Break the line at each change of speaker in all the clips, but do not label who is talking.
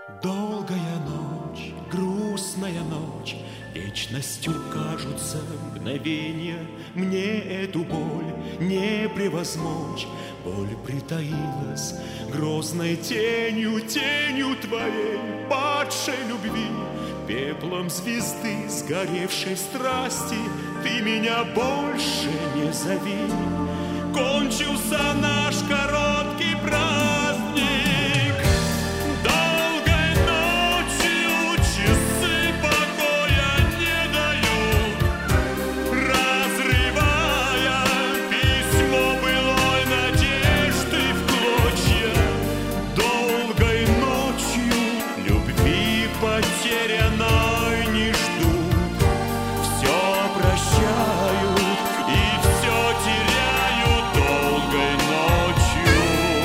Долгая ночь, грустная ночь, вечностью кажутся мгновенья. Мне эту боль не превозмочь. Боль притаилась грозной тенью, тенью твоей падшей любви, пеплом звезды, сгоревшей в страсти. Ты меня больше не зови. Кончился наш короткий праздник. Долгой ночью часы покоя не дают, разрывая письмо былой надежды в клочья. Долгой ночью любви потерянной не ждут, все прощают и все теряют долгой ночью.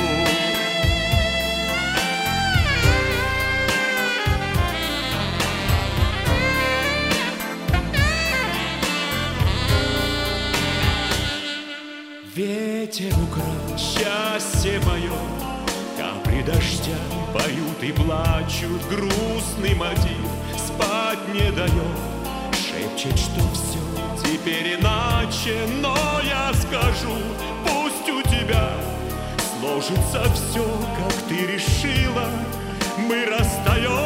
Ветер украл счастье мое, капли дождя поют и плачут грустный мотив, спать не дает, шепчет, что все теперь иначе. Но я скажу, пусть у тебя сложится все, как ты решила. Мы расстаемся